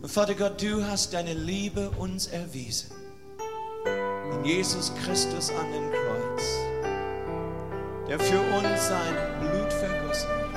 Und Vater Gott, du hast deine Liebe uns erwiesen. In Jesus Christus an dem Kreuz, der für uns sein Blut vergossen hat.